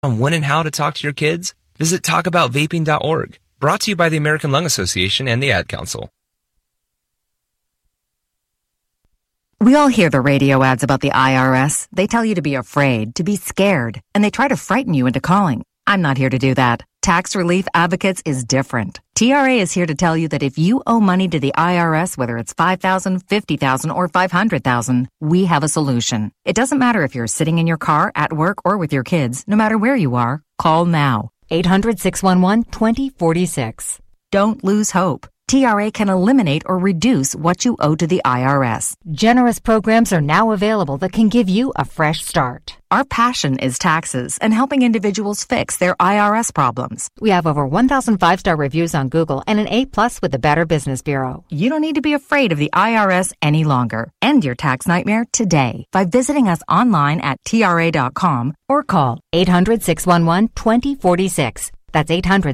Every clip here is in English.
On when and how to talk to your kids, visit talkaboutvaping.org. Brought to you by the American Lung Association and the Ad Council. We all hear the radio ads about the IRS. They tell you to be afraid, to be scared, and they try to frighten you into calling. I'm not here to do that. Tax Relief Advocates is different. TRA is here to tell you that if you owe money to the IRS, whether it's $5,000, $50,000, or $500,000, we have a solution. It doesn't matter if you're sitting in your car, at work, or with your kids. No matter where you are, call now. 800-611-2046. Don't lose hope. TRA can eliminate or reduce what you owe to the IRS. Generous programs are now available that can give you a fresh start. Our passion is taxes and helping individuals fix their IRS problems. We have over 1,000 5-star reviews on Google and an A+ with the Better Business Bureau. You don't need to be afraid of the IRS any longer. End your tax nightmare today by visiting us online at TRA.com or call 800-611-2046. That's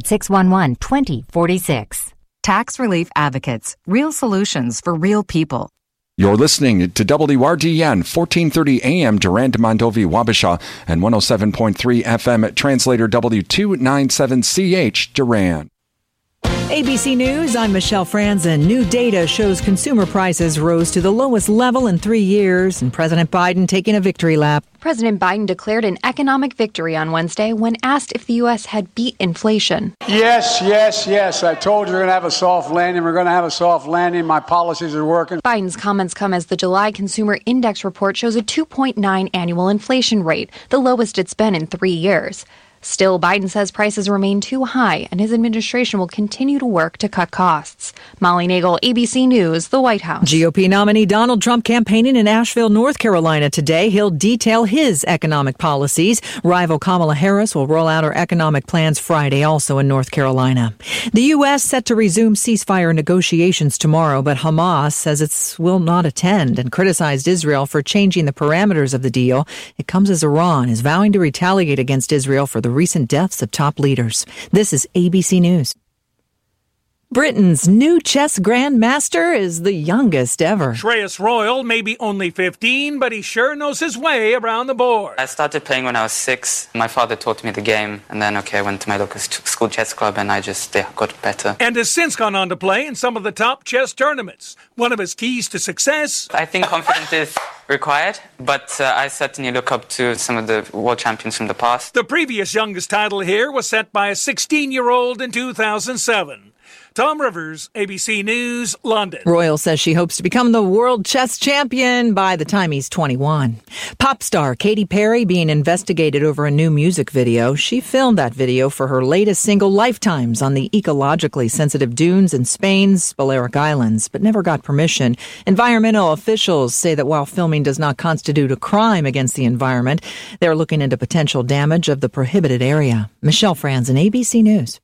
800-611-2046. Tax Relief Advocates. Real solutions for real people. You're listening to WRDN 1430 AM Durand, Mondovi, Wabasha, and 107.3 FM Translator W297CH Durand. ABC News, I'm Michelle Franzen. New data shows consumer prices rose to the lowest level in 3 years, and President Biden taking a victory lap. President Biden declared an economic victory on Wednesday when asked if the U.S. had beat inflation. Yes. I told you we're going to have a soft landing. We're going to have a soft landing. My policies are working. Biden's comments come as the July Consumer Index report shows a 2.9 annual inflation rate, the lowest it's been in 3 years. Still, Biden says prices remain too high, and his administration will continue to work to cut costs. Molly Nagel, ABC News, the White House. GOP nominee Donald Trump campaigning in Asheville, North Carolina today. He'll detail his economic policies. Rival Kamala Harris will roll out her economic plans Friday, also in North Carolina. The U.S. set to resume ceasefire negotiations tomorrow, but Hamas says it will not attend and criticized Israel for changing the parameters of the deal. It comes as Iran is vowing to retaliate against Israel for the recent deaths of top leaders. This is ABC News. Britain's new chess grandmaster is the youngest ever. Shreyas Royal may be only 15, but he sure knows his way around the board. I started playing when I was 6. My father taught me the game, and then, I went to my local school chess club, and I just got better. And has since gone on to play in some of the top chess tournaments. One of his keys to success? I think confidence is required, but I certainly look up to some of the world champions from the past. The previous youngest title here was set by a 16-year-old in 2007. Tom Rivers, ABC News, London. Royal says she hopes to become the world chess champion by the time he's 21. Pop star Katy Perry being investigated over a new music video. She filmed that video for her latest single, Lifetimes, on the ecologically sensitive dunes in Spain's Balearic Islands, but never got permission. Environmental officials say that while filming does not constitute a crime against the environment, they're looking into potential damage of the prohibited area. Michelle Franzen, ABC News.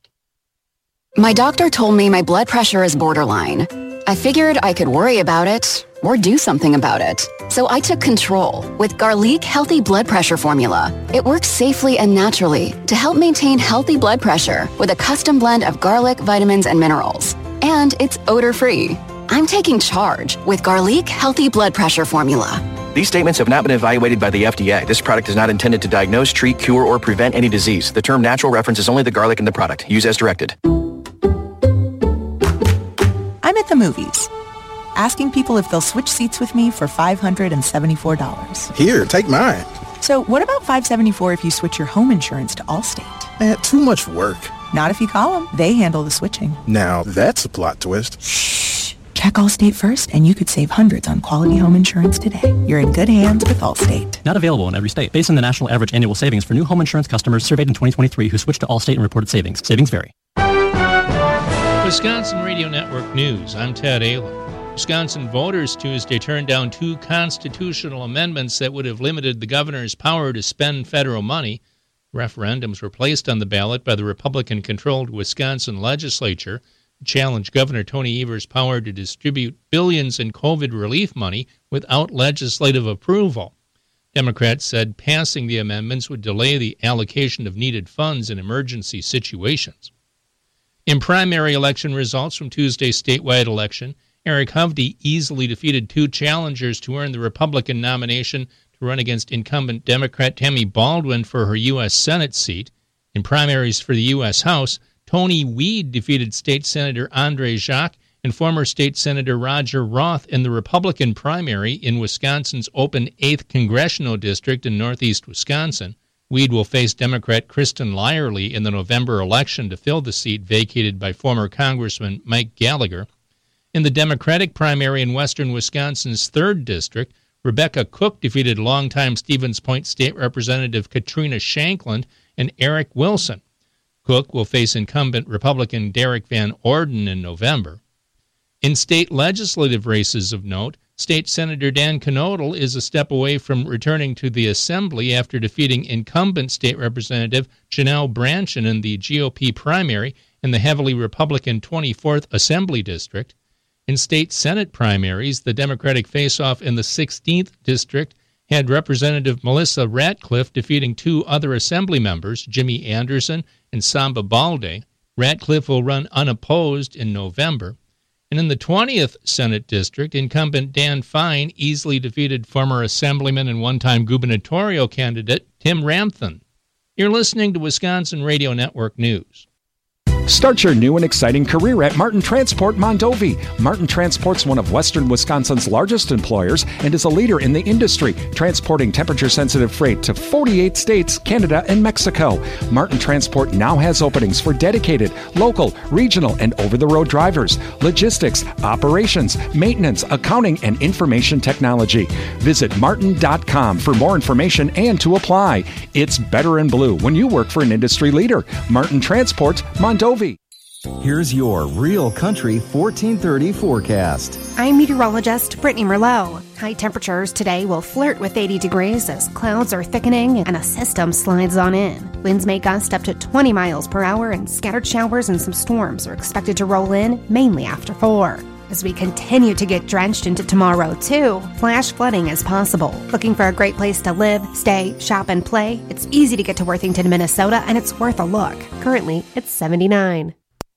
My doctor told me my blood pressure is borderline. I figured I could worry about it or do something about it. So I took control with Garlic Healthy Blood Pressure Formula. It works safely and naturally to help maintain healthy blood pressure with a custom blend of garlic, vitamins, and minerals. And it's odor-free. I'm taking charge with Garlic Healthy Blood Pressure Formula. These statements have not been evaluated by the FDA. This product is not intended to diagnose, treat, cure, or prevent any disease. The term natural references only the garlic in the product. Use as directed. I'm at the movies, asking people if they'll switch seats with me for $574. Here, take mine. So what about $574 if you switch your home insurance to Allstate? Too much work. Not if you call them. They handle the switching. Now, that's a plot twist. Shh. Check Allstate first, and you could save hundreds on quality home insurance today. You're in good hands with Allstate. Not available in every state. Based on the national average annual savings for new home insurance customers surveyed in 2023 who switched to Allstate and reported savings. Savings vary. Wisconsin Radio Network News. I'm Ted Ayler. Wisconsin voters Tuesday turned down 2 constitutional amendments that would have limited the governor's power to spend federal money. Referendums were placed on the ballot by the Republican-controlled Wisconsin legislature to challenge Governor Tony Evers' power to distribute billions in COVID relief money without legislative approval. Democrats said passing the amendments would delay the allocation of needed funds in emergency situations. In primary election results from Tuesday's statewide election, Eric Hovde easily defeated 2 challengers to earn the Republican nomination to to run against incumbent Democrat Tammy Baldwin for her U.S. Senate seat. In primaries for the U.S. House, Tony Weed defeated State Senator Andre Jacques and former State Senator Roger Roth in the Republican primary in Wisconsin's open 8th Congressional District in northeast Wisconsin. Weed will face Democrat Kristen Lyerly in the November election to fill the seat vacated by former Congressman Mike Gallagher. In the Democratic primary in western Wisconsin's 3rd District, Rebecca Cook defeated longtime Stevens Point State Representative Katrina Shankland and Eric Wilson. Cook will face incumbent Republican Derek Van Orden in November. In state legislative races of note, State Senator Dan Knodel is a step away from returning to the Assembly after defeating incumbent State Representative Janelle Brandtjen in the GOP primary in the heavily Republican 24th Assembly District. In state Senate primaries, the Democratic face-off in the 16th District had Representative Melissa Ratcliffe defeating 2 other Assembly members, Jimmy Anderson and Samba Balde. Ratcliffe will run unopposed in November. And in the 20th Senate District, incumbent Dan Fine easily defeated former Assemblyman and one-time gubernatorial candidate Tim Ramthun. You're listening to Wisconsin Radio Network News. Start your new and exciting career at Martin Transport Mondovi. Martin Transport's one of western Wisconsin's largest employers and is a leader in the industry, transporting temperature-sensitive freight to 48 states, Canada, and Mexico. Martin Transport now has openings for dedicated, local, regional, and over-the-road drivers, logistics, operations, maintenance, accounting, and information technology. Visit martin.com for more information and to apply. It's better in blue when you work for an industry leader. Martin Transport Mondovi. Here's your Real Country 1430 forecast. I'm meteorologist Brittany Merlot. High temperatures today will flirt with 80 degrees as clouds are thickening and a system slides on in. Winds may gust up to 20 miles per hour and scattered showers and some storms are expected to roll in mainly after 4. As we continue to get drenched into tomorrow, too, flash flooding is possible. Looking for a great place to live, stay, shop, and play? It's easy to get to Worthington, Minnesota, and it's worth a look. Currently, it's 79.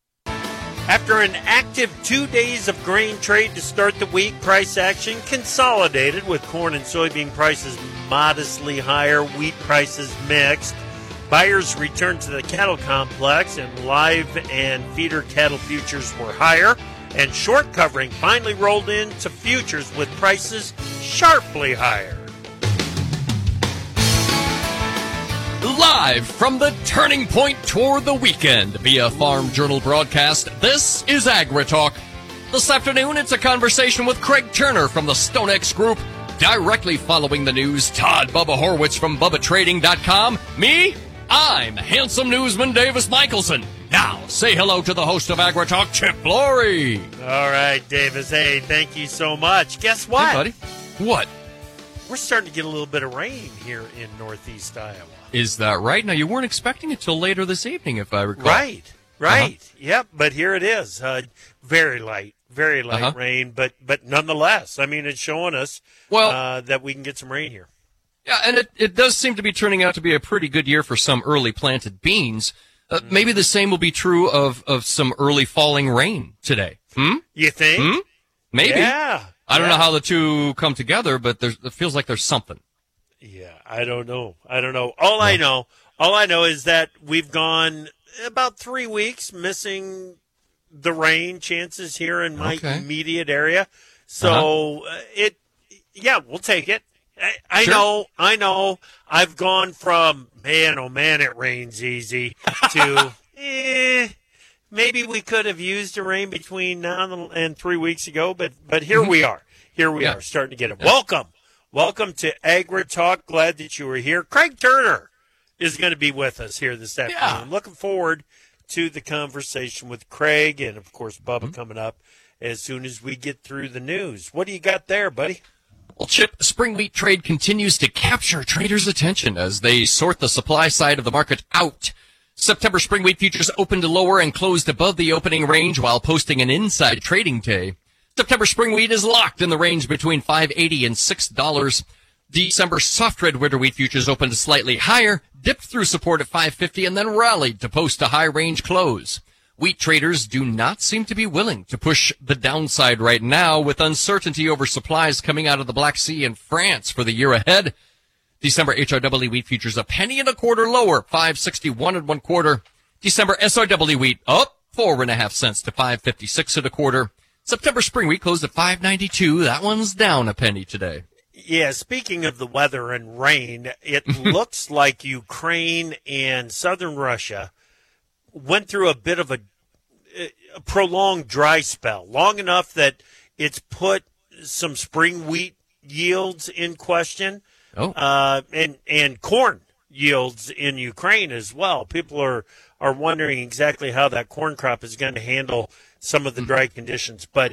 After an active 2 days of grain trade to start the week, price action consolidated with corn and soybean prices modestly higher, wheat prices mixed. Buyers returned to the cattle complex and live and feeder cattle futures were higher. And short covering finally rolled into futures with prices sharply higher. Live from the Turning Point toward the weekend via Farm Journal broadcast, this is AgriTalk. This afternoon, it's a conversation with Craig Turner from the StoneX Group. Directly following the news, Todd Bubba Horwitz from BubbaTrading.com. Me? I'm handsome newsman Davis Michelson. Now, say hello to the host of AgriTalk, Chip Flory. All right, Davis. Hey, thank you so much. Guess what? Hey, buddy. What? We're starting to get a little bit of rain here in northeast Iowa. Is that right? Now, you weren't expecting it till later this evening, if I recall. Right. Yep, but here it is. Very light rain, but nonetheless, I mean, it's showing us that we can get some rain here. Yeah, and it does seem to be turning out to be a pretty good year for some early planted beans. Maybe the same will be true of some early falling rain today. You think? Maybe. Yeah. I don't know how the two come together, but it feels like there's something. Yeah, I don't know. All I know is that we've gone about 3 weeks missing the rain chances here in my immediate area. So we'll take it. I know. I've gone from, man, oh man, it rains easy to, maybe we could have used the rain between now and 3 weeks ago, but here we are. Here we are, starting to get it. Welcome to AgriTalk. Glad that you were here. Craig Turner is going to be with us here this afternoon. I'm looking forward to the conversation with Craig and, of course, Bubba coming up as soon as we get through the news. What do you got there, buddy? Well, Chip, spring wheat trade continues to capture traders' attention as they sort the supply side of the market out. September spring wheat futures opened lower and closed above the opening range while posting an inside trading day. September spring wheat is locked in the range between $5.80 and $6. December soft red winter wheat futures opened slightly higher, dipped through support at $5.50, and then rallied to post a high range close. Wheat traders do not seem to be willing to push the downside right now with uncertainty over supplies coming out of the Black Sea and France for the year ahead. December HRW wheat futures a penny and a quarter lower, 5.61 1/4. December SRW wheat up 4.5 cents to 5.56 1/4. September spring wheat closed at 5.92. That one's down a penny today. Yeah, speaking of the weather and rain, it looks like Ukraine and southern Russia went through a bit of a prolonged dry spell, long enough that it's put some spring wheat yields in question, and corn yields in Ukraine as well. People are wondering exactly how that corn crop is going to handle some of the dry conditions. But,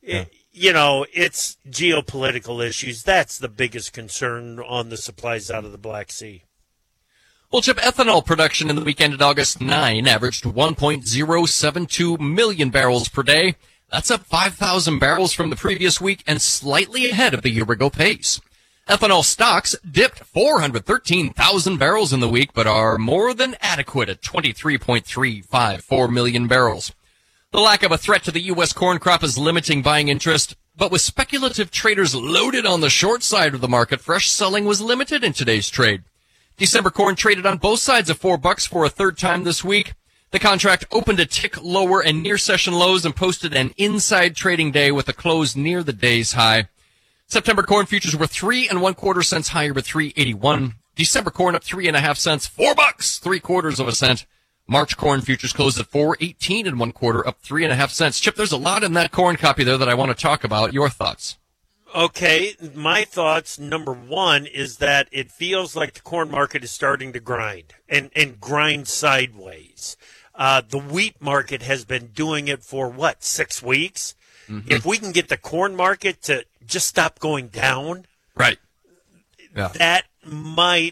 it's geopolitical issues. That's the biggest concern on the supplies out of the Black Sea. Well, Chip, ethanol production in the week ended August 9 averaged 1.072 million barrels per day. That's up 5,000 barrels from the previous week and slightly ahead of the year-ago pace. Ethanol stocks dipped 413,000 barrels in the week, but are more than adequate at 23.354 million barrels. The lack of a threat to the U.S. corn crop is limiting buying interest, but with speculative traders loaded on the short side of the market, fresh selling was limited in today's trade. December corn traded on both sides of $4 for a third time this week. The contract opened a tick lower and near session lows and posted an inside trading day with a close near the day's high. September corn futures were 3 1/4 cents higher at 3.81. December corn up 3.5 cents, $4, 3/4 cent. March corn futures closed at 4.18 1/4, up 3.5 cents. Chip, there's a lot in that corn copy there that I want to talk about. Your thoughts? Okay, my thoughts, number one, is that it feels like the corn market is starting to grind and grind sideways. The wheat market has been doing it for, 6 weeks? Mm-hmm. If we can get the corn market to just stop going down, right? Yeah. That might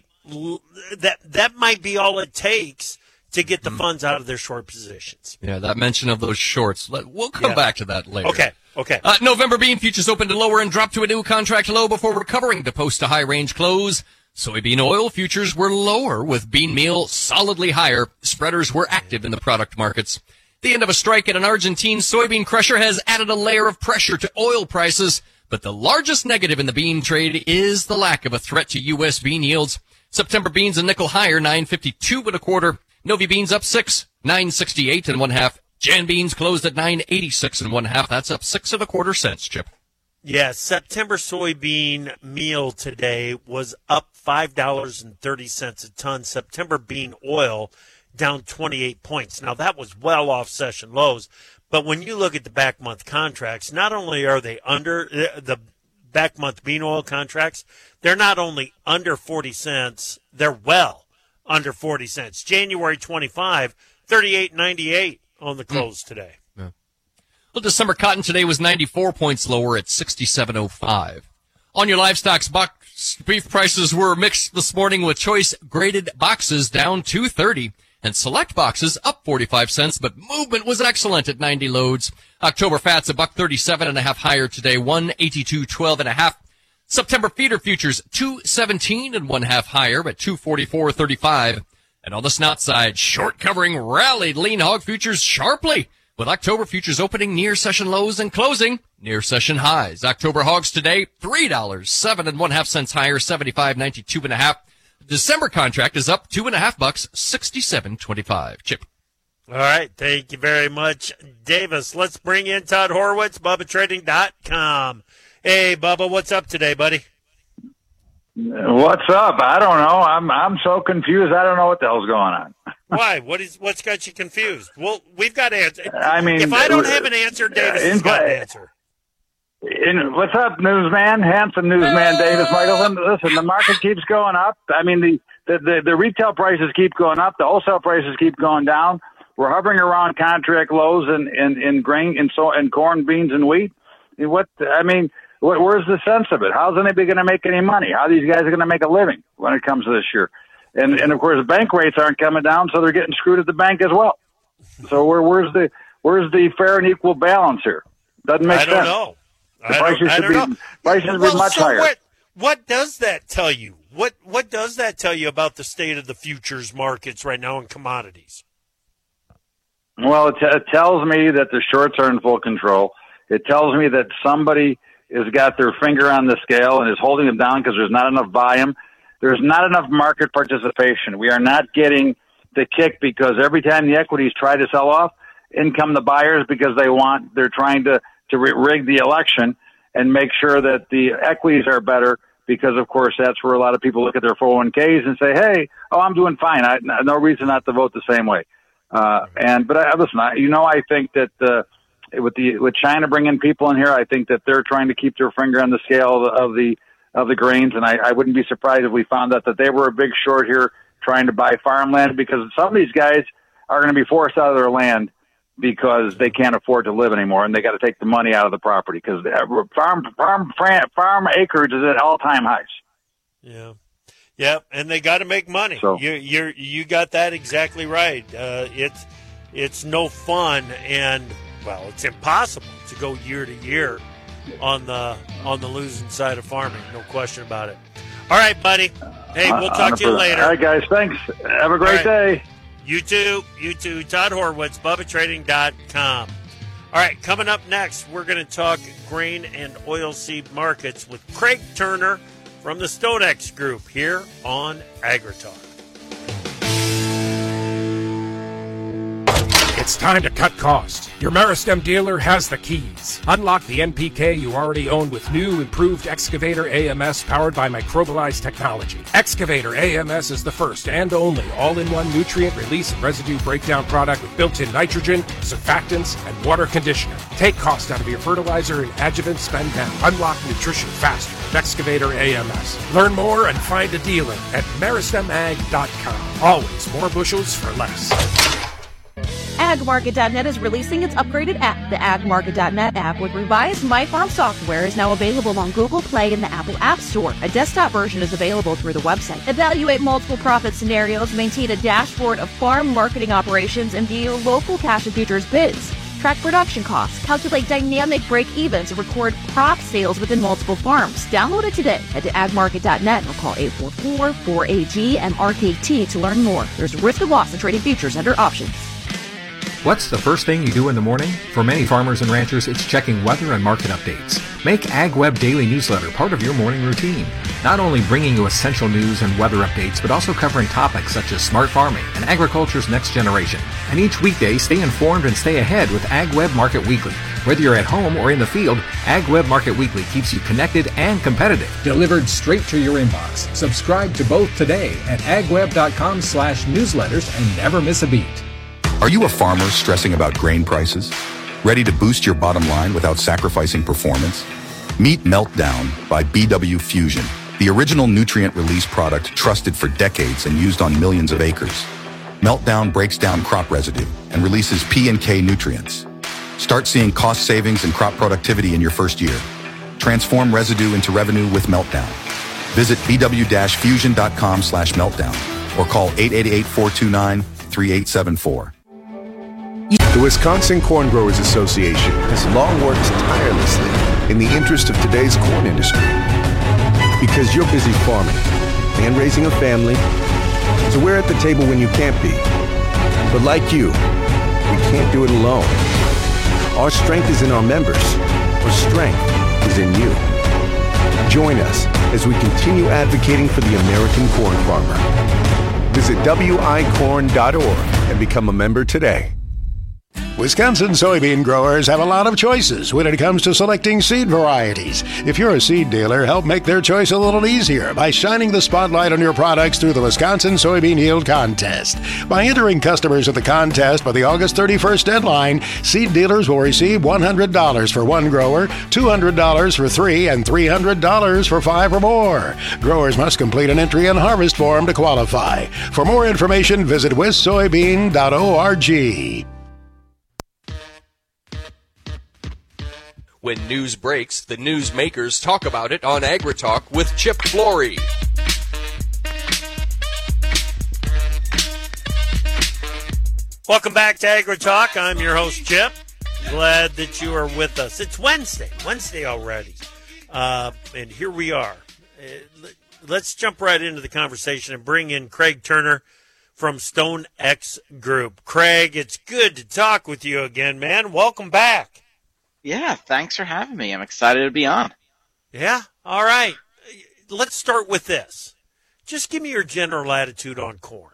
be all it takes to get the funds out of their short positions. Yeah, that mention of those shorts. We'll come back to that later. Okay. November bean futures opened lower and dropped to a new contract low before recovering to post a high range close. Soybean oil futures were lower with bean meal solidly higher. Spreaders were active in the product markets. The end of a strike at an Argentine soybean crusher has added a layer of pressure to oil prices, but the largest negative in the bean trade is the lack of a threat to U.S. bean yields. September beans a nickel higher, 9.52 1/4. Novi beans up 6, 9.68 1/2. Jan beans closed at 9.86 1/2. That's up 6 1/4 cents, Chip. Yeah, September soybean meal today was up $5.30 a ton. September bean oil down 28 points. Now, that was well off session lows. But when you look at the back month contracts, not only are they under the back month bean oil contracts, they're not only under 40 cents, they're well under 40 cents. January 25, 38.98 on the close today. Yeah. Well, December cotton today was 94 points lower at 67.05. On your livestock's box beef prices were mixed this morning with choice graded boxes down 2.30 and select boxes up 45 cents, but movement was excellent at 90 loads. October fats $1.37.5 higher today, 182.12.5. September feeder futures 217 1/2 higher at 244.35. And on the snot side, short covering rallied lean hog futures sharply, with October futures opening near session lows and closing near session highs. October hogs today $3, 7 1/2 cents higher, 75.92.5. December contract is up $2.50, 67.25. Chip. All right, thank you very much, Davis. Let's bring in Todd Horwitz, BubbaTrading.com. Hey, Bubba, what's up today, buddy? What's up? I don't know. I'm so confused. I don't know what the hell's going on. Why? What's got you confused? Well, we've got answers. I mean, if I don't have an answer, Davis has got an answer. What's up, newsman? Handsome newsman, Davis Michelson. Listen, the market keeps going up. I mean, the retail prices keep going up. The wholesale prices keep going down. We're hovering around contract lows in grain and corn, beans, and wheat. Where's the sense of it? How's anybody going to make any money? How are these guys going to make a living when it comes to this year? And of course, bank rates aren't coming down, so they're getting screwed at the bank as well. So where's the fair and equal balance here? Doesn't make sense. I don't know. Prices should be much higher. What does that tell you? What does that tell you about the state of the futures markets right now in commodities? Well, it tells me that the shorts are in full control. It tells me that somebody has got their finger on the scale and is holding them down because there's not enough volume. there's not enough market participation. We are not getting the kick because every time the equities try to sell off, in come the buyers because they're trying to rig the election and make sure that the equities are better because, of course, that's where a lot of people look at their 401ks and say, hey, I'm doing fine. No reason not to vote the same way. Listen, I think that with China bringing people in here, I think that they're trying to keep their finger on the scale of the grains, and I wouldn't be surprised if we found out that they were a big short here trying to buy farmland because some of these guys are going to be forced out of their land because they can't afford to live anymore, and they got to take the money out of the property because farm acreage is at all-time highs. Yeah. Yep, and they got to make money. So, you got that exactly right. It's no fun, and it's impossible to go year to year on the losing side of farming. No question about it. All right, buddy. Hey, we'll talk to you later. All right, guys. Thanks. Have a great day. You too. Todd Horwitz, BubbaTrading.com. All right, coming up next, we're going to talk grain and oilseed markets with Craig Turner from the Stonex Group here on AgriTalk. It's time to cut costs. Your Meristem dealer has the keys. Unlock the NPK you already own with new, improved Excavator AMS powered by microbialized technology. Excavator AMS is the first and only all-in-one nutrient release and residue breakdown product with built-in nitrogen, surfactants, and water conditioner. Take cost out of your fertilizer and adjuvant spend now. Unlock nutrition faster with Excavator AMS. Learn more and find a dealer at meristemag.com. Always more bushels for less. AgMarket.net is releasing its upgraded app. The AgMarket.net app with revised MyFarm software is now available on Google Play and the Apple App Store. A desktop version is available through the website. Evaluate multiple profit scenarios, maintain a dashboard of farm marketing operations, and view local cash and futures bids. Track production costs, calculate dynamic break-evens, and record crop sales within multiple farms. Download it today. Head to agmarket.net or call 844-4AG-MRKT to learn more. There's a risk of loss in trading futures under options. What's the first thing you do in the morning? For many farmers and ranchers, it's checking weather and market updates. Make AgWeb Daily Newsletter part of your morning routine. Not only bringing you essential news and weather updates, but also covering topics such as smart farming and agriculture's next generation. And each weekday, stay informed and stay ahead with AgWeb Market Weekly. Whether you're at home or in the field, AgWeb Market Weekly keeps you connected and competitive. Delivered straight to your inbox. Subscribe to both today at agweb.com/newsletters and never miss a beat. Are you a farmer stressing about grain prices? Ready to boost your bottom line without sacrificing performance? Meet Meltdown by BW Fusion, the original nutrient release product trusted for decades and used on millions of acres. Meltdown breaks down crop residue and releases P and K nutrients. Start seeing cost savings and crop productivity in your first year. Transform residue into revenue with Meltdown. Visit bw-fusion.com/meltdown or call 888-429-3874. The Wisconsin Corn Growers Association has long worked tirelessly in the interest of today's corn industry. Because you're busy farming and raising a family, so we're at the table when you can't be. But like you, we can't do it alone. Our strength is in our members. Our strength is in you. Join us as we continue advocating for the American corn farmer. Visit wicorn.org and become a member today. Wisconsin soybean growers have a lot of choices when it comes to selecting seed varieties. If you're a seed dealer, help make their choice a little easier by shining the spotlight on your products through the Wisconsin Soybean Yield Contest. By entering customers at the contest by the August 31st deadline, seed dealers will receive $100 for one grower, $200 for three, and $300 for five or more. Growers must complete an entry and harvest form to qualify. For more information, visit wissoybean.org. When news breaks, the newsmakers talk about it on AgriTalk with Chip Flory. Welcome back to AgriTalk. I'm your host, Chip. Glad that you are with us. It's Wednesday already. And here we are. Let's jump right into the conversation and bring in Craig Turner from StoneX Group. Craig, it's good to talk with you again, man. Welcome back. Yeah, thanks for having me. I'm excited to be on. Yeah? All right. Let's start with this. Just give me your general attitude on corn.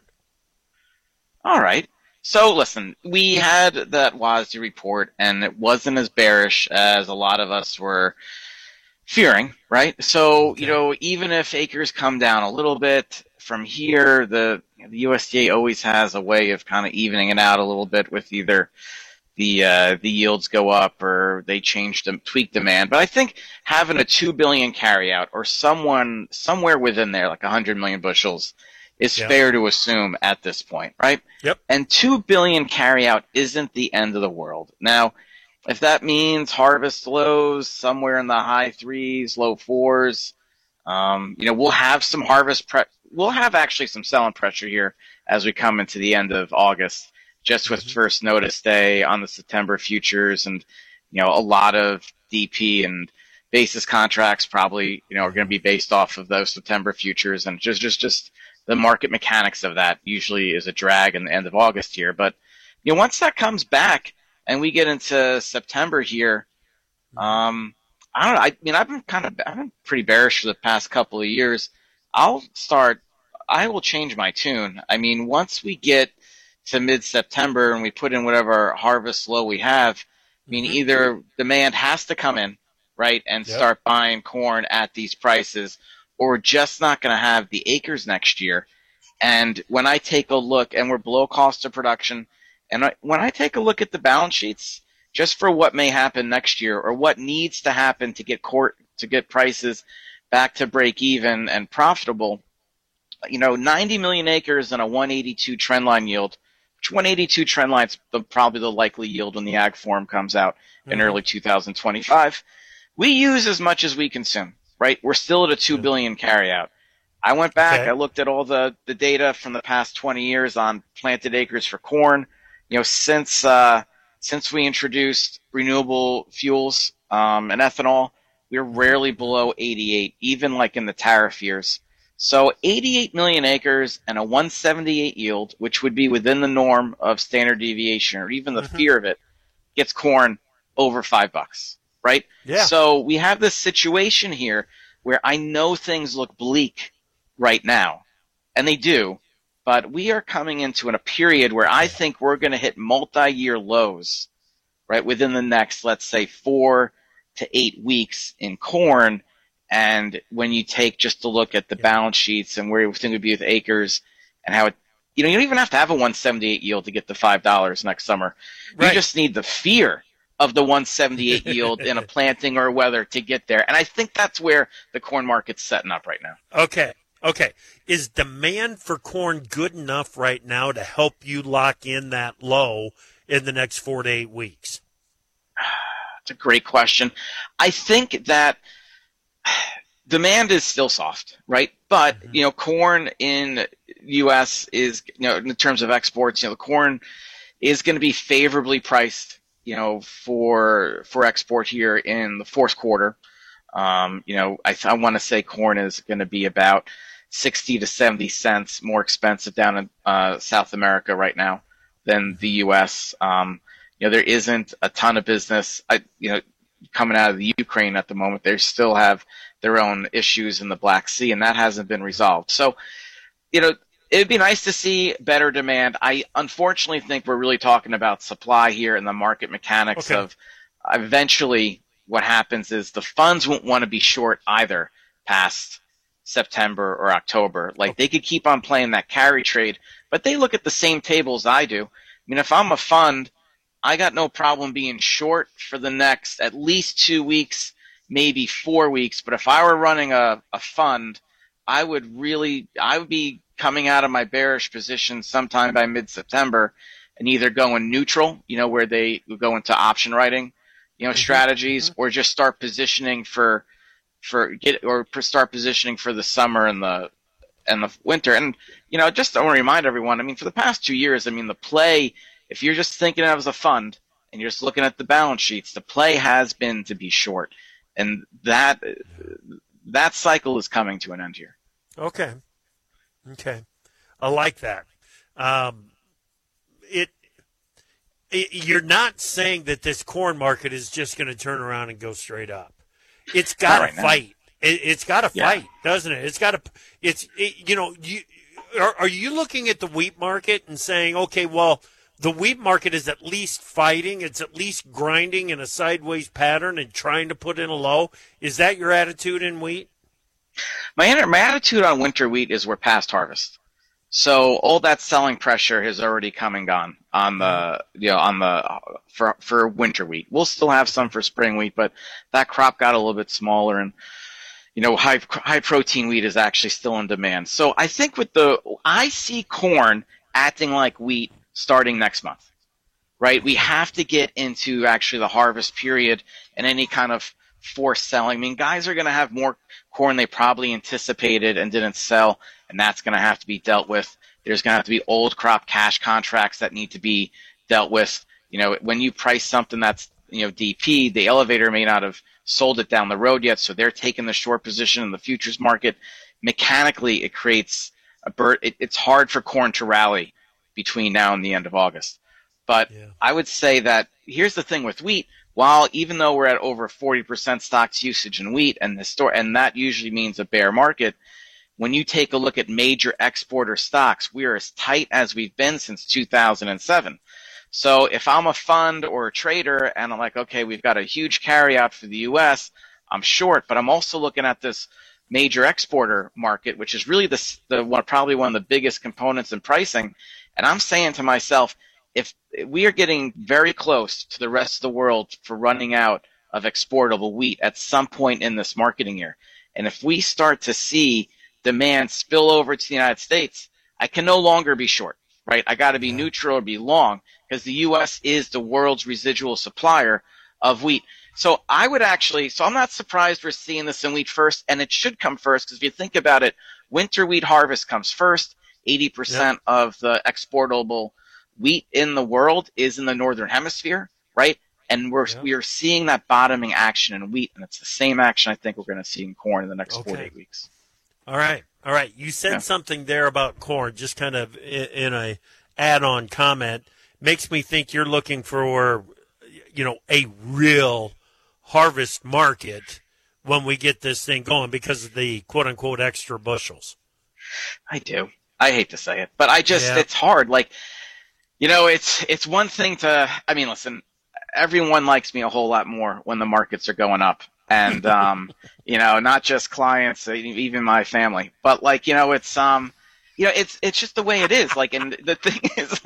All right. So listen, we had that WASDE report, and it wasn't as bearish as a lot of us were fearing, right? So, even if acres come down a little bit from here, the USDA always has a way of kind of evening it out a little bit with either the yields go up or they tweak demand. But I think having a 2 billion carryout or somewhere within there, like 100 million bushels, is fair to assume at this point, right? Yep. And 2 billion carryout isn't the end of the world. Now, if that means harvest lows somewhere in the high 3s, low 4s, we'll have some we'll have actually some selling pressure here as we come into the end of August, just with first notice day on the September futures, and a lot of DP and basis contracts probably are going to be based off of those September futures, and just the market mechanics of that usually is a drag in the end of August here. But once that comes back and we get into September here, I don't know. I've been pretty bearish for the past couple of years. I will change my tune. Once we get to mid-September and we put in whatever harvest low we have, either demand has to come in, right, and start buying corn at these prices, or we're just not going to have the acres next year. And when I take a look, and we're below cost of production, and when I take a look at the balance sheets, just for what may happen next year or what needs to happen to get prices back to break even and profitable, 90 million acres and a 182 trendline yield, which 182 trendline's probably the likely yield when the Ag Forum comes out in early 2025. We use as much as we consume. Right, we're still at a 2 billion carryout. I went back, I looked at all the data from the past 20 years on planted acres for corn. Since we introduced renewable fuels and ethanol, we're rarely below 88, even like in the tariff years. So 88 million acres and a 178 yield, which would be within the norm of standard deviation or even the fear of it, gets corn over $5. Right? Yeah. So we have this situation here where I know things look bleak right now, and they do, but we are coming into a period where I think we're going to hit multi-year lows, right, within the next, let's say, 4 to 8 weeks in corn. And when you take just a look at the balance sheets and where everything would be with acres and how it, you don't even have to have a 178 yield to get the $5 next summer. Right. You just need the fear of the 178 yield in a planting or weather to get there. And I think that's where the corn market's setting up right now. Okay. Is demand for corn good enough right now to help you lock in that low in the next 4 to 8 weeks? It's a great question. I think that demand is still soft, right? But, corn in U.S. is, in terms of exports, the corn is going to be favorably priced for export here in the fourth quarter. I want to say corn is going to be about 60 to 70 cents more expensive down in South America right now than the U.S. There isn't a ton of business, coming out of the Ukraine at the moment. They still have their own issues in the Black Sea, and that hasn't been resolved. So, it'd be nice to see better demand. I unfortunately think we're really talking about supply here and the market mechanics of eventually what happens is the funds won't want to be short either past September or October. Like they could keep on playing that carry trade, but they look at the same tables I do. If I'm a fund, I got no problem being short for the next at least 2 weeks, maybe 4 weeks. But if I were running a fund, I would be coming out of my bearish position sometime by mid-September and either going neutral, where they go into option writing, strategies, or just start positioning start positioning for the summer and the winter. And, just I want to remind everyone, for the past 2 years, the play, if you're just thinking of it as a fund and you're just looking at the balance sheets, the play has been to be short. And that cycle is coming to an end here. Okay. I like that. You're not saying that this corn market is just going to turn around and go straight up. It's got to fight. It's got to fight, doesn't it? It's got to. Are you looking at the wheat market and saying, okay, well, the wheat market is at least fighting, it's at least grinding in a sideways pattern and trying to put in a low? Is that your attitude in wheat? My attitude on winter wheat is we're past harvest. So all that selling pressure has already come and gone on for winter wheat. We'll still have some for spring wheat, but that crop got a little bit smaller, and high protein wheat is actually still in demand. So I think I see corn acting like wheat starting next month, right? We have to get into actually the harvest period and any kind of forced selling. I mean, guys are going to have more corn they probably anticipated and didn't sell, and that's going to have to be dealt with. There's going to have to be old crop cash contracts that need to be dealt with. When you price something that's, DP, the elevator may not have sold it down the road yet, so they're taking the short position in the futures market. Mechanically, it creates it's hard for corn to rally between now and the end of August. But I would say that here's the thing with wheat. While even though we're at over 40% stocks usage in wheat, and that usually means a bear market, when you take a look at major exporter stocks, we are as tight as we've been since 2007. So if I'm a fund or a trader and I'm like, okay, we've got a huge carryout for the U.S., I'm short, but I'm also looking at this major exporter market, which is really probably one of the biggest components in pricing. And I'm saying to myself, if we are getting very close to the rest of the world for running out of exportable wheat at some point in this marketing year, and if we start to see demand spill over to the United States, I can no longer be short, right? I got to be neutral or be long, because the U.S. is the world's residual supplier of wheat. So I'm not surprised we're seeing this in wheat first, and it should come first, because if you think about it, winter wheat harvest comes first. 80% of the exportable wheat in the world is in the northern hemisphere, right? And we are seeing that bottoming action in wheat, and it's the same action I think we're going to see in corn in the next 4 to 8 weeks. All right. You said something there about corn, just kind of in a add-on comment. Makes me think you're looking for, a real harvest market when we get this thing going because of the quote-unquote extra bushels. I do. I hate to say it, but it's hard. It's one thing listen, everyone likes me a whole lot more when the markets are going up. And, not just clients, even my family, but it's just the way it is. And the thing is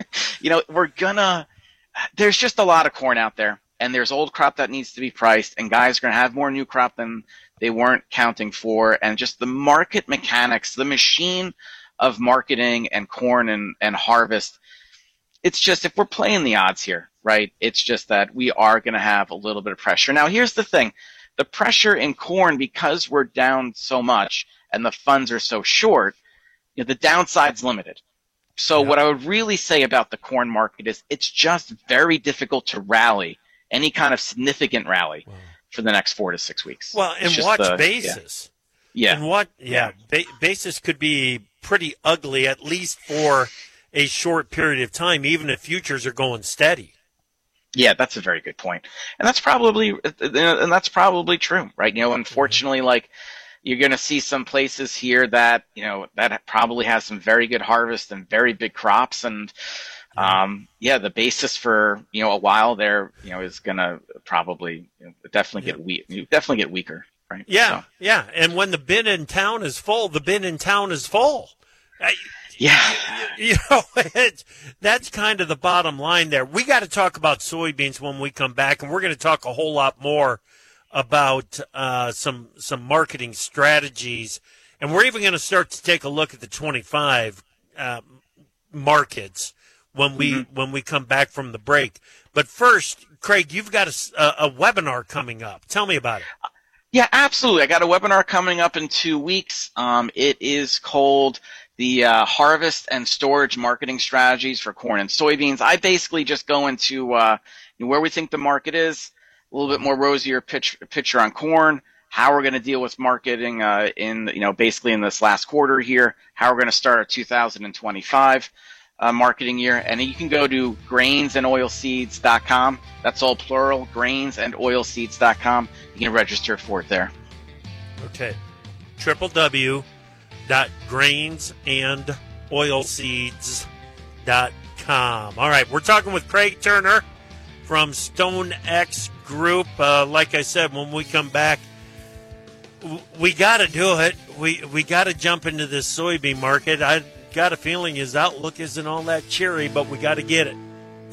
there's just a lot of corn out there, and there's old crop that needs to be priced, and guys are going to have more new crop than they weren't counting for. And just the market mechanics, the machine of marketing and corn and harvest, it's just, if we're playing the odds here, right, it's just that we are going to have a little bit of pressure. Now, here's the thing. The pressure in corn, because we're down so much and the funds are so short, the downside's limited. So what I would really say about the corn market is it's just very difficult to rally, any kind of significant rally, for the next 4 to 6 weeks. Well, and watch basis. Basis could be pretty ugly, at least for a short period of time, even if futures are going steady. Yeah, that's a very good point. And that's probably true, right? Unfortunately, you're going to see some places here that, that probably has some very good harvest and very big crops. And, the basis for, a while there, is going to probably definitely get weaker, right? Yeah. So. Yeah. And when the bin in town is full, the bin in town is full. That's kind of the bottom line there. We got to talk about soybeans when we come back, and we're going to talk a whole lot more about some marketing strategies, and we're even going to start to take a look at the 25 markets when we come back from the break. But first, Craig, you've got a webinar coming up. Tell me about it. Yeah, absolutely. I got a webinar coming up in 2 weeks. It is called the Harvest and Storage Marketing Strategies for Corn and Soybeans. I basically just go into where we think the market is, a little bit more rosier picture on corn, how we're going to deal with marketing basically in this last quarter here, how we're going to start our 2025 marketing year. And you can go to grainsandoilseeds.com. That's all plural, grainsandoilseeds.com. You can register for it there. Okay. www.grainsandoilseeds.com. All right, we're talking with Craig Turner from StoneX Group. Like I said, when we come back, we got to do it. We got to jump into this soybean market. I got a feeling his outlook isn't all that cheery, but we got to get it.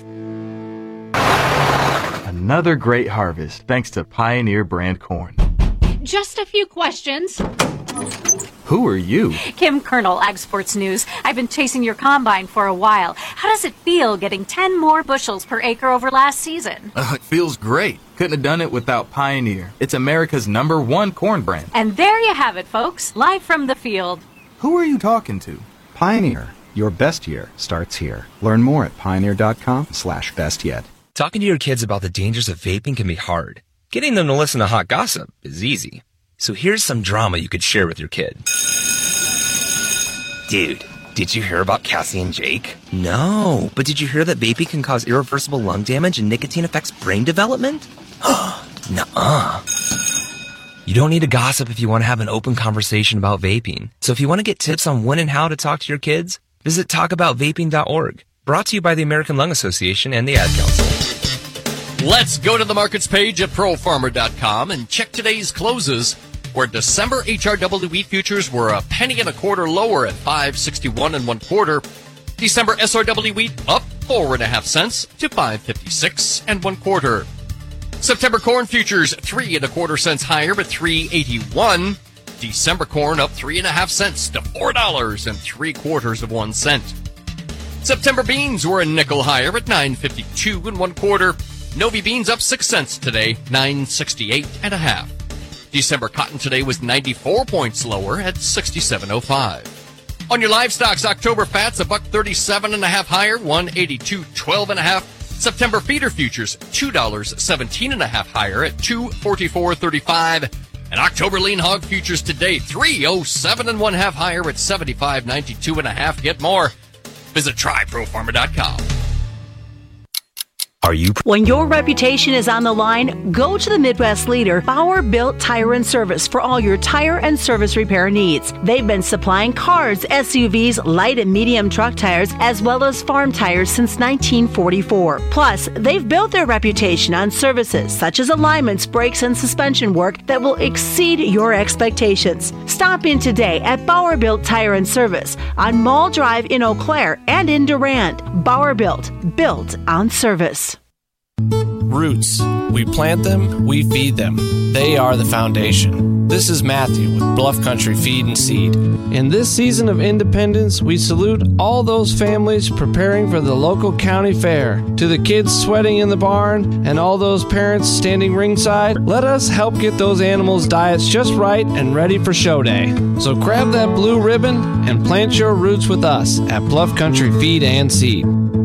Another great harvest thanks to Pioneer brand corn. Just a few questions. Who are you? Kim Kernel, Ag Sports News. I've been chasing your combine for a while. How does it feel getting 10 more bushels per acre over last season? It feels great. Couldn't have done it without Pioneer. It's America's #1 corn brand. And there you have it, folks. Live from the field. Who are you talking to? Pioneer. Your best year starts here. Learn more at pioneer.com/bestyet. Talking to your kids about the dangers of vaping can be hard. Getting them to listen to hot gossip is easy. So here's some drama you could share with your kid. Dude, did you hear about Cassie and Jake? No, but did you hear that vaping can cause irreversible lung damage and nicotine affects brain development? Nuh-uh. You don't need to gossip if you want to have an open conversation about vaping. So if you want to get tips on when and how to talk to your kids, visit talkaboutvaping.org. Brought to you by the American Lung Association and the Ad Council. Let's go to the markets page at ProFarmer.com and check today's closes, where December HRW wheat futures were a penny and a quarter lower at $5.61 1/4. December SRW wheat up 4.5 cents to $5.56 1/4. September corn futures 3.25 cents higher at $3.81. December corn up 3.5 cents to $4.75 1 cent. September beans were a nickel higher at $9.52 1/4. Novi beans up 6 cents today, $9.68 1/2. December cotton today was 94 points lower at $67.05. On your livestocks, October fats $1.37 1/2 higher, $1.8212 1/2. September feeder futures $2.17 1/2 higher at $2.4435. And October lean hog futures today $3.07 1/2 higher at $75.92 1/2. Get more. Visit tryprofarmer.com. Are you? When your reputation is on the line, go to the Midwest leader, Bauer Built Tire and Service, for all your tire and service repair needs. They've been supplying cars, SUVs, light and medium truck tires, as well as farm tires since 1944. Plus, they've built their reputation on services such as alignments, brakes, and suspension work that will exceed your expectations. Stop in today at Bauer Built Tire and Service on Mall Drive in Eau Claire and in Durand. Bauer Built on service. Roots. We plant them, we feed them. They are the foundation. This is Matthew with Bluff Country Feed and Seed. In this season of independence, we salute all those families preparing for the local county fair. To the kids sweating in the barn and all those parents standing ringside, let us help get those animals' diets just right and ready for show day. So grab that blue ribbon and plant your roots with us at Bluff Country Feed and Seed.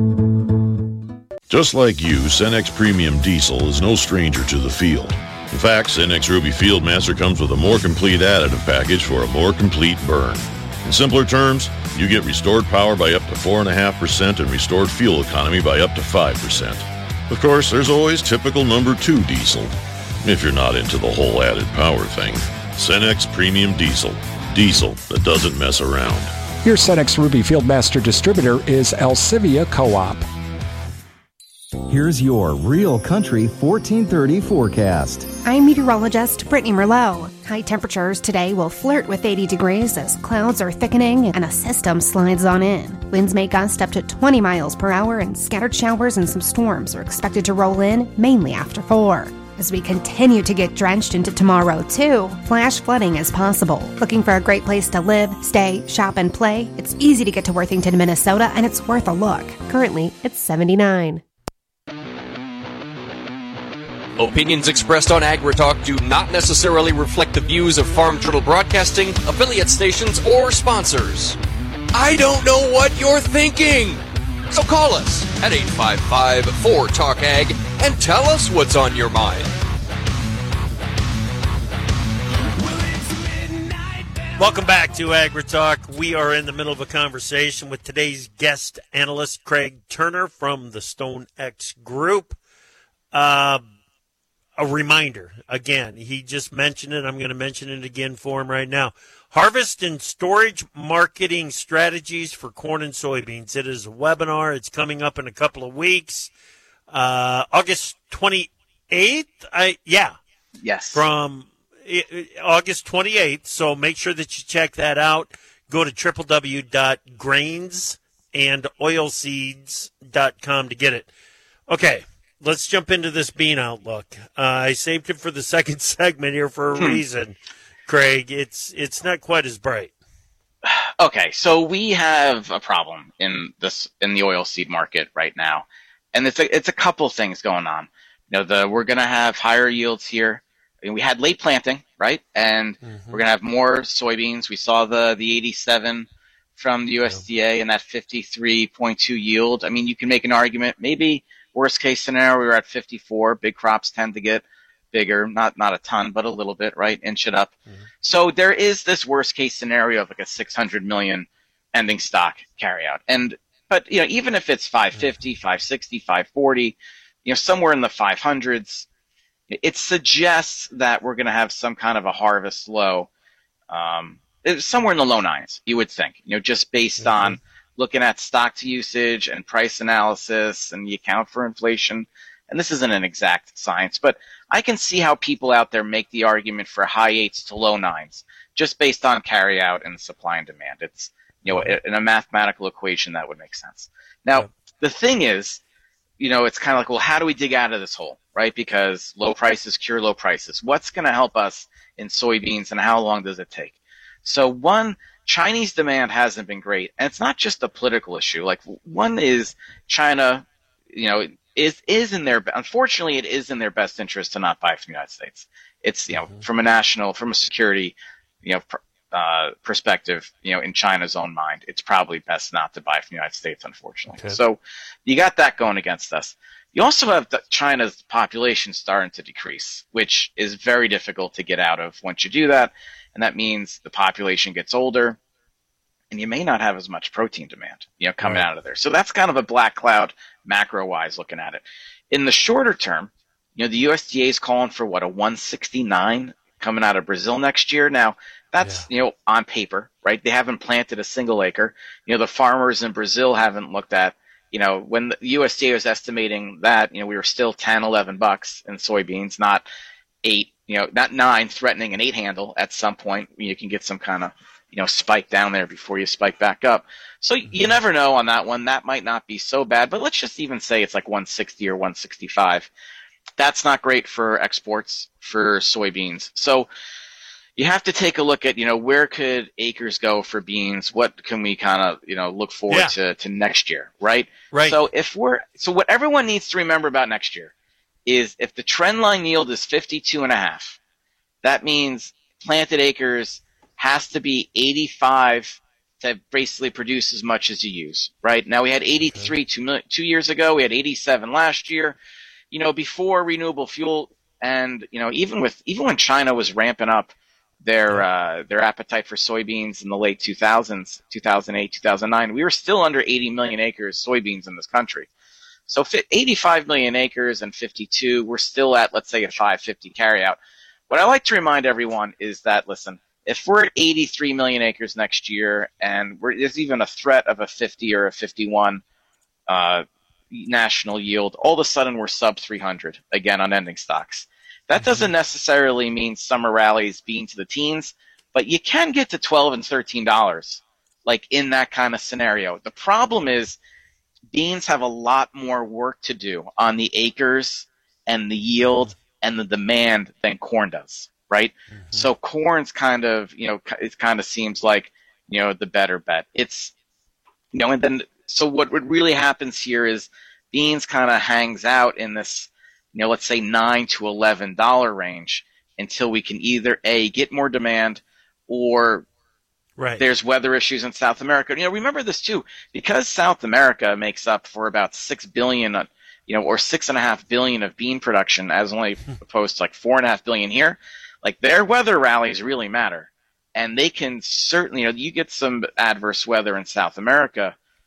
Just like you, Cenex Premium Diesel is no stranger to the field. In fact, Cenex Ruby Fieldmaster comes with a more complete additive package for a more complete burn. In simpler terms, you get restored power by up to 4.5% and restored fuel economy by up to 5%. Of course, there's always typical number 2 diesel, if you're not into the whole added power thing. Cenex Premium Diesel. Diesel that doesn't mess around. Your Cenex Ruby Fieldmaster distributor is Alcivia Co-op. Here's your Real Country 1430 forecast. I'm meteorologist Brittany Merlot. High temperatures today will flirt with 80 degrees as clouds are thickening and a system slides on in. Winds may gust up to 20 miles per hour and scattered showers and some storms are expected to roll in mainly after 4. As we continue to get drenched into tomorrow, too, flash flooding is possible. Looking for a great place to live, stay, shop, and play? It's easy to get to Worthington, Minnesota, and it's worth a look. Currently, it's 79. Opinions expressed on AgriTalk do not necessarily reflect the views of Farm Turtle Broadcasting, affiliate stations, or sponsors. I don't know what you're thinking! So call us at 855-4TALK-AG and tell us what's on your mind. Welcome back to AgriTalk. We are in the middle of a conversation with today's guest analyst, Craig Turner from the StoneX Group. a reminder, again, he just mentioned it. I'm going to mention it again for him right now. Harvest and Storage Marketing Strategies for Corn and Soybeans. It is a webinar. It's coming up in a couple of weeks. August 28th? Yes. From August 28th. So make sure that you check that out. Go to www.grainsandoilseeds.com to get it. Okay. Let's jump into this bean outlook. I saved it for the second segment here for a reason, Craig. It's not quite as bright. Okay, so we have a problem in the oilseed market right now, and it's a couple things going on. We're going to have higher yields here. I mean, we had late planting, right? And we're going to have more soybeans. We saw the 87 from the USDA and that 53.2 yield. I mean, you can make an argument maybe. Worst case scenario, we were at 54. Big crops tend to get bigger, not a ton, but a little bit, right? Inch it up. So there is this worst case scenario of like a 600 million ending stock carryout. But even if it's 550, 560, 540, somewhere in the 500s, it suggests that we're going to have some kind of a harvest low, somewhere in the low 9s, you would think, just based on looking at stock to usage and price analysis, and you account for inflation. And this isn't an exact science, but I can see how people out there make the argument for high 8s to low 9s, just based on carryout and supply and demand. It's, in a mathematical equation that would make sense. Now, the thing is, it's kind of like, well, how do we dig out of this hole, right? Because low prices cure low prices. What's going to help us in soybeans, and how long does it take? So one, Chinese demand hasn't been great, and it's not just a political issue. Like, one is China, is in their, unfortunately, it is in their best interest to not buy from the United States. It's, from a security, perspective, in China's own mind, it's probably best not to buy from the United States, unfortunately. Okay. So you got that going against us. You also have China's population starting to decrease, which is very difficult to get out of once you do that. And that means the population gets older, and you may not have as much protein demand, coming out of there. So that's kind of a black cloud macro-wise looking at it. In the shorter term, the USDA is calling for a 169 coming out of Brazil next year. Now, that's, on paper, right? They haven't planted a single acre. The farmers in Brazil haven't looked at, when the USDA was estimating that, we were still 10, 11 bucks in soybeans, not 8. Not 9, threatening an 8 handle at some point. You can get some kind of, spike down there before you spike back up. So you never know on that one. That might not be so bad, but let's just even say it's like 160 or 165. That's not great for exports for soybeans. So you have to take a look at, where could acres go for beans? What can we kind of, look forward to next year, right? Right. So what everyone needs to remember about next year is if the trend line yield is 52.5, that means planted acres has to be 85 to basically produce as much as you use, right? Now we had 83 2 years ago, we had 87 last year. Before renewable fuel, and even when China was ramping up their appetite for soybeans in the late 2000s, 2008, 2009, we were still under 80 million acres soybeans in this country. So 85 million acres and 52, we're still at, let's say, a 550 carryout. What I like to remind everyone is that, listen, if we're at 83 million acres next year and there's even a threat of a 50 or a 51 national yield, all of a sudden we're sub 300 again on ending stocks. That doesn't necessarily mean summer rallies being to the teens, but you can get to $12 and $13, like in that kind of scenario. The problem is beans have a lot more work to do on the acres and the yield and the demand than corn does, right? So corn's kind of, it kind of seems like, the better bet. It's, and then, so what really happens here is beans kind of hangs out in this, let's say $9 to $11 range until we can either A, get more demand, or there's weather issues in South America. Remember this too, because South America makes up for about 6 billion, or 6.5 billion of bean production, as only opposed to like 4.5 billion here. Like their weather rallies really matter, and they can certainly, you get some adverse weather in South America,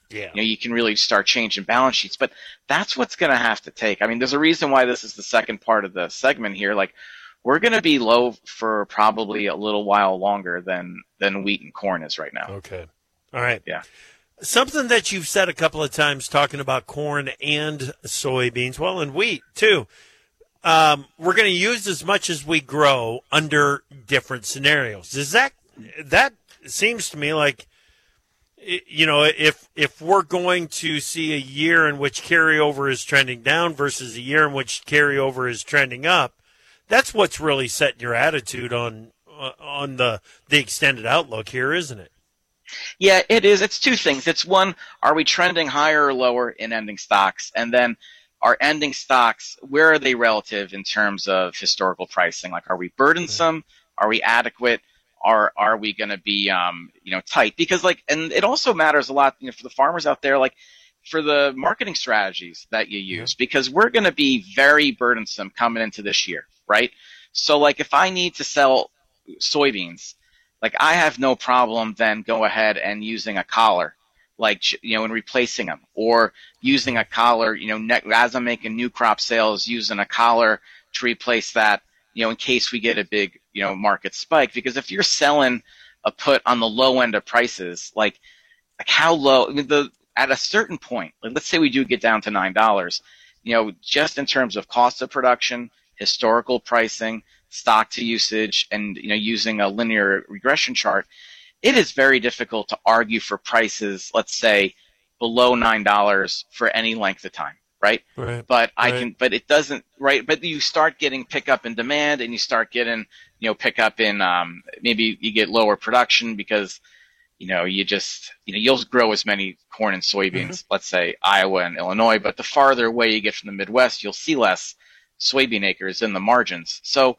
you know, you can really start changing balance sheets. But that's what's going to have to take. I mean, there's a reason why this is the second part of the segment here. Like, we're going to be low for probably a little while longer than wheat and corn is right now. Okay. All right. Yeah. Something that you've said a couple of times talking about corn and soybeans, well, and wheat too. We're going to use as much as we grow under different scenarios. Is that seems to me like, you know, if we're going to see a year in which carryover is trending down versus a year in which carryover is trending up, that's what's really setting your attitude on the extended outlook here, isn't it? Yeah, it is. It's two things. It's one, are we trending higher or lower in ending stocks? And then our ending stocks, where are they relative in terms of historical pricing? Like, are we burdensome? Are we adequate? Are we going to be, tight? Because and it also matters a lot, for the farmers out there, like for the marketing strategies that you use, because we're going to be very burdensome coming into this year, right? So like, if I need to sell soybeans, like, I have no problem then go ahead and using a collar, and replacing them, or using a collar, as I'm making new crop sales, using a collar to replace that, in case we get a big, market spike. Because if you're selling a put on the low end of prices, like how low, at a certain point, like let's say we do get down to $9, just in terms of cost of production, historical pricing, stock to usage, and using a linear regression chart, it is very difficult to argue for prices, let's say, below $9 for any length of time, right? But but it doesn't, right? But you start getting pickup in demand, and you start getting, pickup in, maybe you get lower production because, you'll grow as many corn and soybeans, let's say Iowa and Illinois, but the farther away you get from the Midwest, you'll see less soybean acres in the margins. So,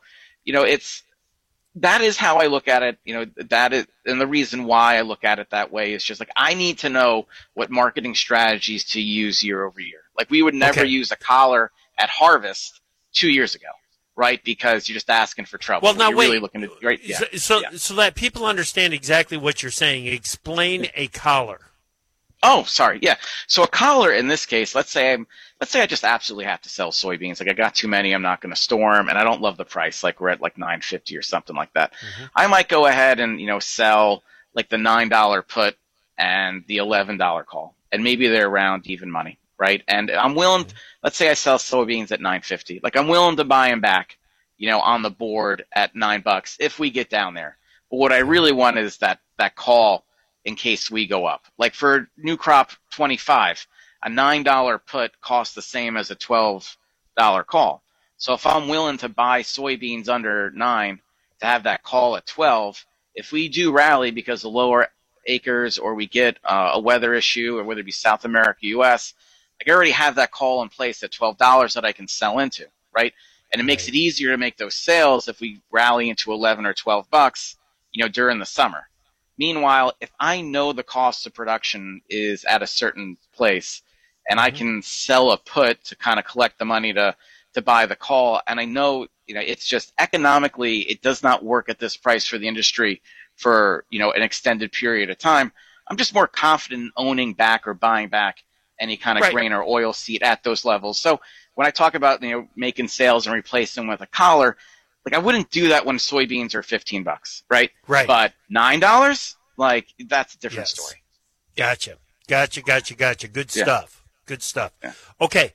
that is how I look at it. That is, and the reason why I look at it that way is just like, I need to know what marketing strategies to use year over year. Like, we would never use a collar at harvest 2 years ago, right? Because you're just asking for trouble. Well, now you're wait. Really looking to, right? Yeah. So that people understand exactly what you're saying, explain a collar. Oh, sorry. Yeah. So a collar in this case, let's say I just absolutely have to sell soybeans. Like, I got too many, I'm not going to store them, and I don't love the price. Like, we're at like $9.50 or something like that. I might go ahead and, sell like the $9 put and the $11 call, and maybe they're around even money, right? And I'm willing, let's say I sell soybeans at $9.50. Like, I'm willing to buy them back, on the board at $9 if we get down there. But what I really want is that call in case we go up. Like, for new crop 25, a $9 put costs the same as a $12 call. So if I'm willing to buy soybeans under 9 to have that call at 12, if we do rally because of lower acres, or we get a weather issue, or whether it be South America, US, I already have that call in place at $12 that I can sell into, right? And it makes it easier to make those sales if we rally into 11 or $12, during the summer. Meanwhile, if I know the cost of production is at a certain place, and I can sell a put to kind of collect the money to buy the call, and I know, it's just economically, it does not work at this price for the industry for, an extended period of time, I'm just more confident in owning back or buying back any kind of grain or oil seed at those levels. So when I talk about, making sales and replacing with a collar, like, I wouldn't do that when soybeans are $15, right? Right. But $9, like, that's a different story. Gotcha. Good stuff. Good stuff. Yeah. Okay.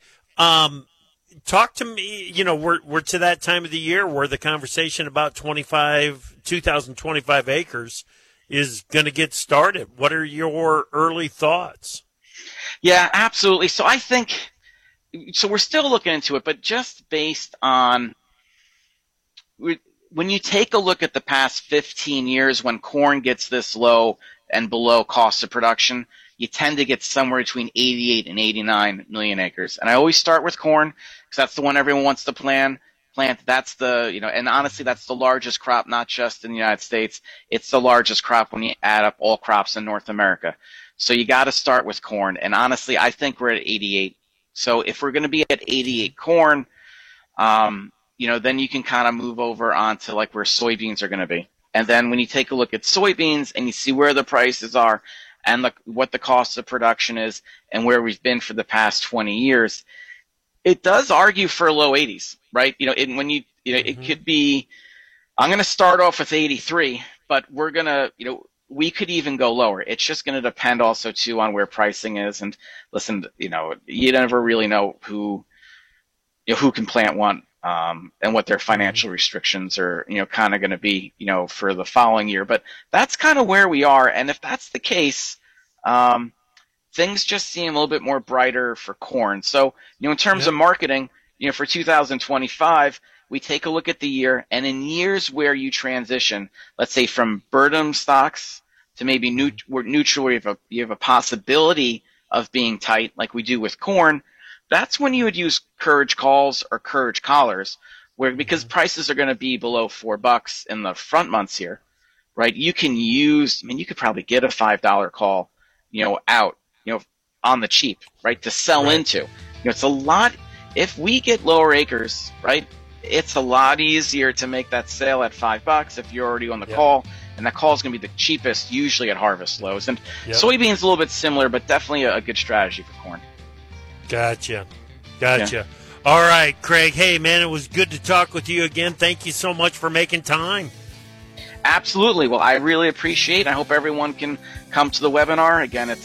Talk to me. We're to that time of the year where the conversation about 2,025 acres is going to get started. What are your early thoughts? Yeah, absolutely. So I think, we're still looking into it, but just based on, when you take a look at the past 15 years, when corn gets this low and below cost of production, you tend to get somewhere between 88 and 89 million acres. And I always start with corn because that's the one everyone wants to plant. That's the, and honestly, that's the largest crop, not just in the United States. It's the largest crop when you add up all crops in North America. So you got to start with corn. And honestly, I think we're at 88. So if we're going to be at 88 corn, then you can kind of move over onto like where soybeans are going to be. And then when you take a look at soybeans and you see where the prices are, and what the cost of production is and where we've been for the past 20 years, it does argue for low 80s, right? It could be, I'm going to start off with 83, but we're going to, we could even go lower. It's just going to depend also too on where pricing is. And listen, you never really know who can plant one, and what their financial restrictions are, kind of going to be, for the following year. But that's kind of where we are. And if that's the case, things just seem a little bit more brighter for corn. So, in terms of marketing, for 2025, we take a look at the year, and in years where you transition, let's say from Bertam stocks to maybe neutral, where you have a possibility of being tight, like we do with corn, that's when you would use courage calls or courage collars, where because prices are going to be below $4 in the front months here, right? You can you could probably get a $5 call, out, on the cheap, right, to sell into. It's a lot. If we get lower acres, right, it's a lot easier to make that sale at $5 if you're already on the call, and that call is going to be the cheapest usually at harvest lows. And soybeans a little bit similar, but definitely a good strategy for corn. Gotcha. Yeah. All right, Craig. Hey, man, it was good to talk with you again. Thank you so much for making time. Absolutely. Well, I really appreciate it. I hope everyone can come to the webinar. Again, it's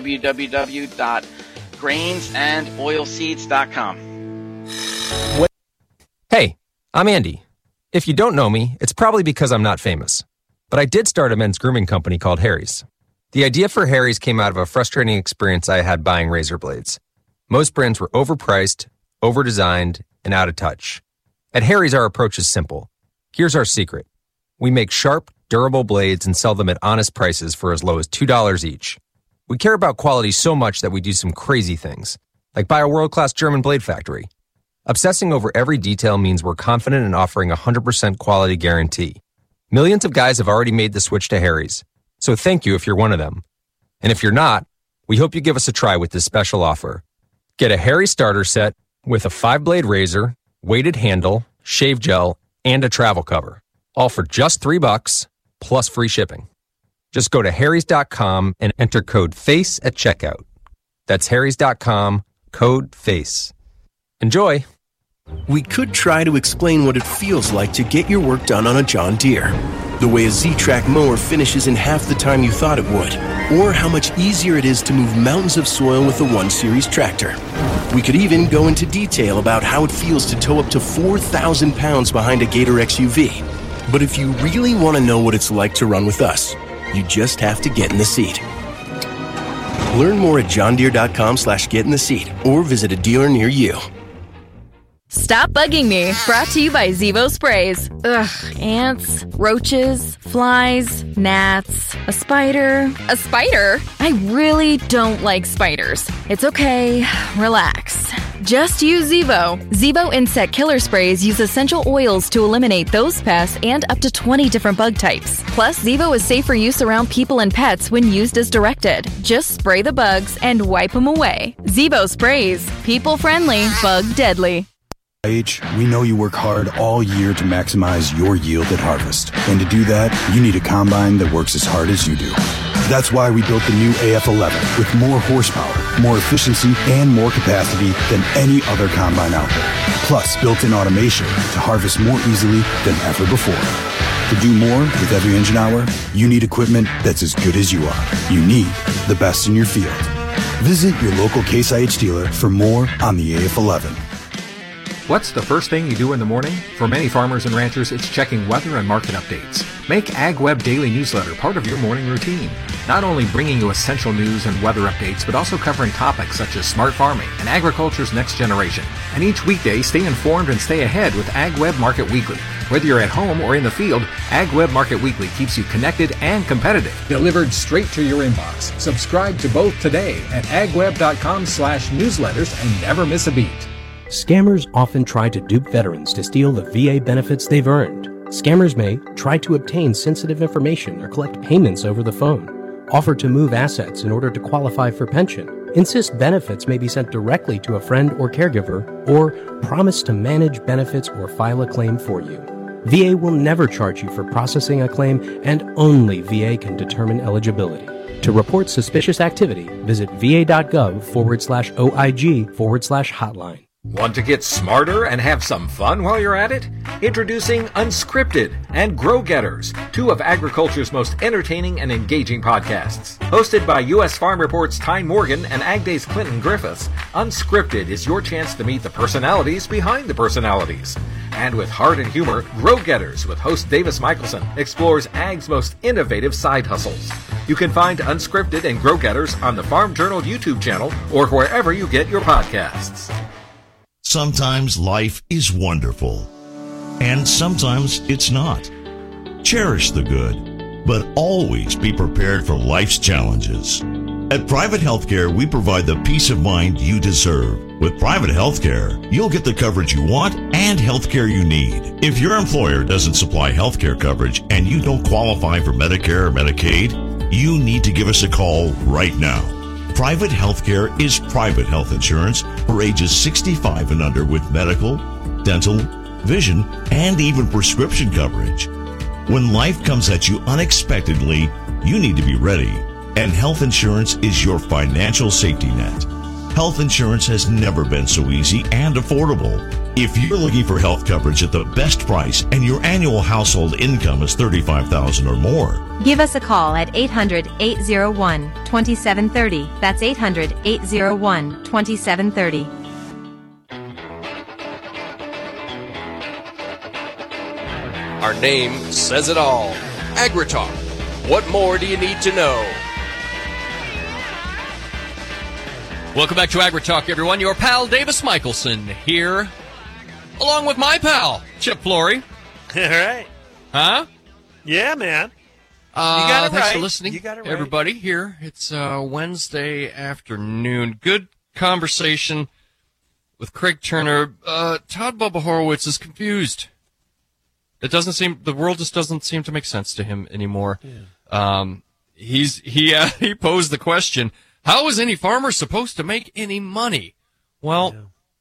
www.grainsandoilseeds.com. Hey, I'm Andy. If you don't know me, it's probably because I'm not famous. But I did start a men's grooming company called Harry's. The idea for Harry's came out of a frustrating experience I had buying razor blades. Most brands were overpriced, overdesigned, and out of touch. At Harry's, our approach is simple. Here's our secret. We make sharp, durable blades and sell them at honest prices for as low as $2 each. We care about quality so much that we do some crazy things, like buy a world-class German blade factory. Obsessing over every detail means we're confident in offering a 100% quality guarantee. Millions of guys have already made the switch to Harry's, so thank you if you're one of them. And if you're not, we hope you give us a try with this special offer. Get a Harry's starter set with a 5-blade razor, weighted handle, shave gel, and a travel cover. All for just $3 plus free shipping. Just go to harrys.com and enter code FACE at checkout. That's harrys.com, code FACE. Enjoy. We could try to explain what it feels like to get your work done on a John Deere. The way a Z-Track mower finishes in half the time you thought it would. Or how much easier it is to move mountains of soil with the 1 Series tractor. We could even go into detail about how it feels to tow up to 4,000 pounds behind a Gator XUV. But if you really want to know what it's like to run with us, you just have to get in the seat. Learn more at johndeere.com/get-in-the-seat or visit a dealer near you. Stop bugging me. Brought to you by Zevo Sprays. Ugh, ants, roaches, flies, gnats, a spider. A spider? I really don't like spiders. It's okay. Relax. Just use Zevo. Zevo insect killer sprays use essential oils to eliminate those pests and up to 20 different bug types. Plus, Zevo is safe for use around people and pets when used as directed. Just spray the bugs and wipe them away. Zevo Sprays. People friendly, bug deadly. We know you work hard all year to maximize your yield at harvest. And to do that, you need a combine that works as hard as you do. That's why we built the new AF11 with more horsepower, more efficiency, and more capacity than any other combine out there. Plus, built-in automation to harvest more easily than ever before. To do more with every engine hour, you need equipment that's as good as you are. You need the best in your field. Visit your local Case IH dealer for more on the AF11. What's the first thing you do in the morning? For many farmers and ranchers, it's checking weather and market updates. Make AgWeb Daily Newsletter part of your morning routine. Not only bringing you essential news and weather updates, but also covering topics such as smart farming and agriculture's next generation. And each weekday, stay informed and stay ahead with AgWeb Market Weekly. Whether you're at home or in the field, AgWeb Market Weekly keeps you connected and competitive. Delivered straight to your inbox. Subscribe to both today at agweb.com/newsletters and never miss a beat. Scammers often try to dupe veterans to steal the VA benefits they've earned. Scammers may try to obtain sensitive information or collect payments over the phone, offer to move assets in order to qualify for pension, insist benefits may be sent directly to a friend or caregiver, or promise to manage benefits or file a claim for you. VA will never charge you for processing a claim, and only VA can determine eligibility. To report suspicious activity, visit va.gov/OIG/hotline. Want to get smarter and have some fun while you're at it? Introducing Unscripted and Grow Getters, two of agriculture's most entertaining and engaging podcasts. Hosted by U.S. Farm Report's Ty Morgan and Ag Day's Clinton Griffiths, Unscripted is your chance to meet the personalities behind the personalities. And with heart and humor, Grow Getters with host Davis Michelson explores Ag's most innovative side hustles. You can find Unscripted and Grow Getters on the Farm Journal YouTube channel or wherever you get your podcasts. Sometimes life is wonderful, and sometimes it's not. Cherish the good, but always be prepared for life's challenges. At Private Healthcare, we provide the peace of mind you deserve. With Private Healthcare, you'll get the coverage you want and healthcare you need. If your employer doesn't supply healthcare coverage and you don't qualify for Medicare or Medicaid, you need to give us a call right now. Private Healthcare is private health insurance for ages 65 and under with medical, dental, vision, and even prescription coverage. When life comes at you unexpectedly, you need to be ready, and health insurance is your financial safety net. Health insurance has never been so easy and affordable. If you're looking for health coverage at the best price and your annual household income is $35,000 or more, give us a call at 800-801-2730. That's 800-801-2730. Our name says it all. AgriTalk. What more do you need to know? Welcome back to AgriTalk, everyone. Your pal Davis Michelson here, along with my pal Chip Flory. All right. Huh? Yeah, man. You got it thanks right. for listening, You got it right. everybody. Here, it's Wednesday afternoon. Good conversation with Craig Turner. Todd Bubba Horowitz is confused. The world just doesn't seem to make sense to him anymore. Yeah. He posed the question, how is any farmer supposed to make any money? Well,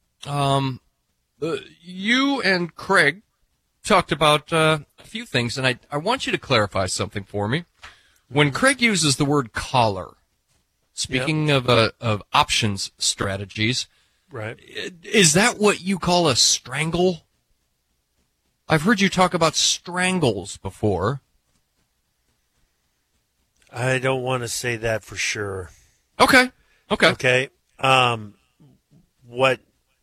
you and Craig talked about a few things, and I want you to clarify something for me. When Craig uses the word collar, speaking of options strategies, right? Is that what you call a strangle? I've heard you talk about strangles before. I don't want to say that for sure. Okay. What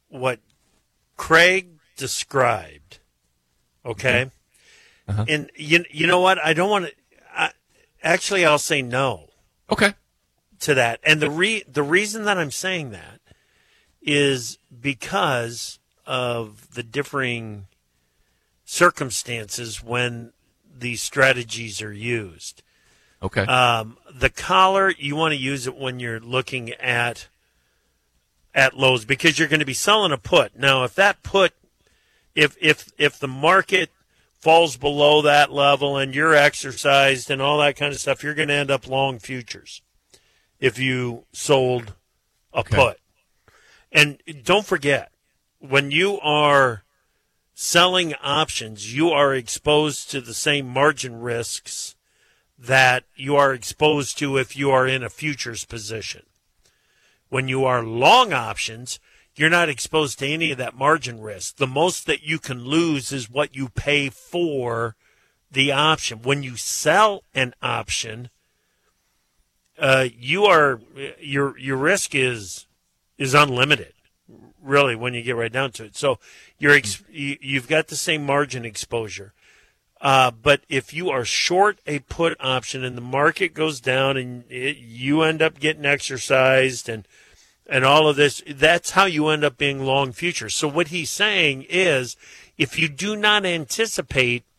Craig described, okay? Uh-huh. And you know what? I don't want to. Actually, I'll say no. Okay. To that, and the reason that I'm saying that is because of the differing circumstances when these strategies are used. Okay. The collar, you want to use it when you're looking at lows because you're going to be selling a put. Now, if that put, if the market falls below that level and you're exercised and all that kind of stuff, you're going to end up long futures if you sold a put. And don't forget, when you are selling options, you are exposed to the same margin risks that you are exposed to if you are in a futures position. When you are long options, you're not exposed to any of that margin risk. The most that you can lose is what you pay for the option. When you sell an option, your risk is unlimited, really, when you get right down to it. So you've got the same margin exposure. But if you are short a put option and the market goes down and you end up getting exercised and all of this, that's how you end up being long futures. So what he's saying is if you do not anticipate